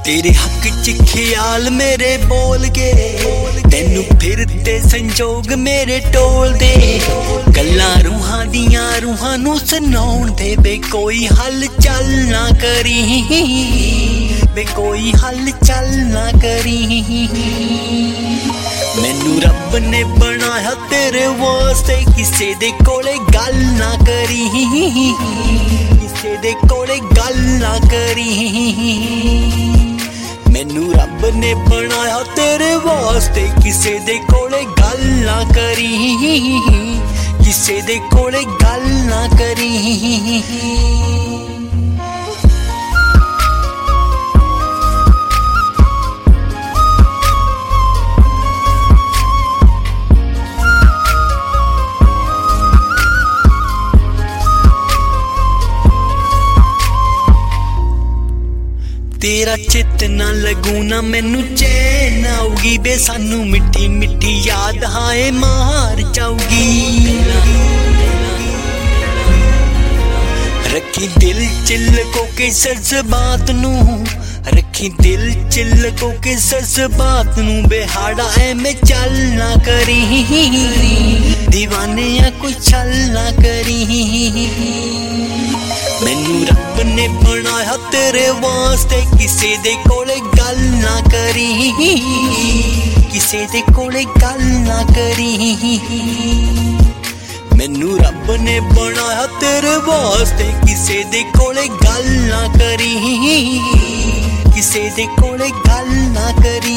तेरे हक च ख्याल मेरे बोल के तेनू फिर ते संजोग मेरे टोल दे गल्लां रूहां दियां रूहां नू सुनाउण दे बे कोई हल चल ना करी बे कोई हल चल ना करी मैनू रब ने बनाया तेरे वास्ते किसे दे कोले गल ना करी किसे दे कोले गल ना करी मैनू रब ने बनाया तेरे वास्ते किसे दे कोले गल ना करी किसे दे कोले गल ना करी तेरा चित ना लगू ना मैनू चैन आऊगी बे सानू मिठी मिठी याद हाए मार जाऊगी रखी दिल चिल को के जज्बात नू रखी दिल चिल को के जज्बात नू बेहाड़ा एवें चल ना करी दीवाने या कोई चल ना करी मैनू रब ने बनाया तेरे वास्ते किसे दे कोले गल ना करी किसे दे कोले गल ना करी मैनू रब ने बनाया तेरे वास्ते किसे दे कोले गल ना करी किसे दे कोले गल ना करी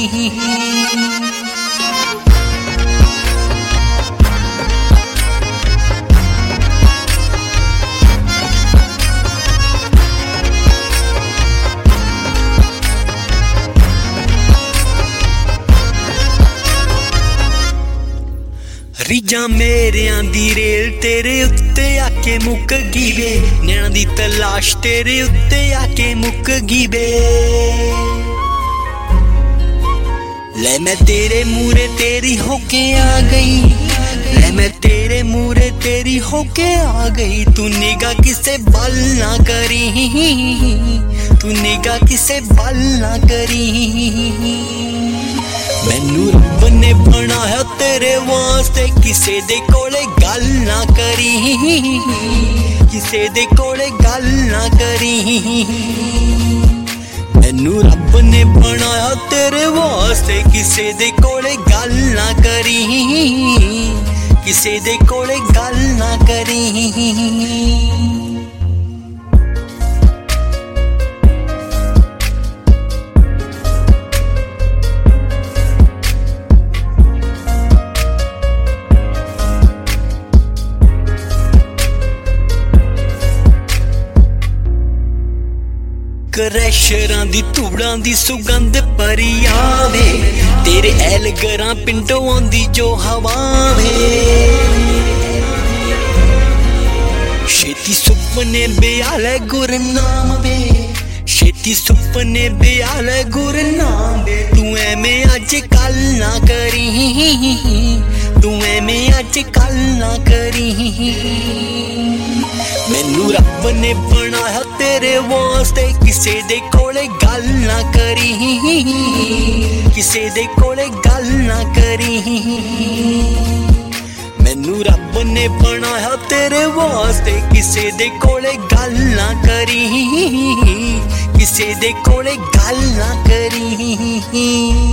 रीजा मेरियां दी रेल तेरे उत्ते आके मुक गई वे नैना दी तलाश तेरे उत्ते आके मुक गई वे ले मैं तेरे मूरे तेरी होके आ गई ले मैं तेरे मूरे तेरी होके आ गई तू निगाह किसे बल ना करी तू निगाह किसे बल ना करी मैनू रब ने बनाया तेरे वास्ते किसे दे कोले गल ना करी किसे दे कोले गल ना करी मैनू रब ने बनाया तेरे वास्ते किसे दे कोले गल ना करी किसे दे कोले गल ना करी क्रैशरां दी धूड़ां दी सुगंध भरी आवे तेरे ऐलगरां पिंडों आंदी जो हवा वे छेती सुपने बेआले गुरनाम वे छेती सुपने बेआले गुरनाम वे तू एवें अज कल ना करी तू एवें अज कल ना करी मैनू रब ने बनाया तेरे वास्ते किसे दे कोले गल ना करी किसे दे कोले गल ना करी मैनू रब ने बनाया तेरे वास्ते किसे दे कोले गल ना करी किसे दे कोले गल ना करी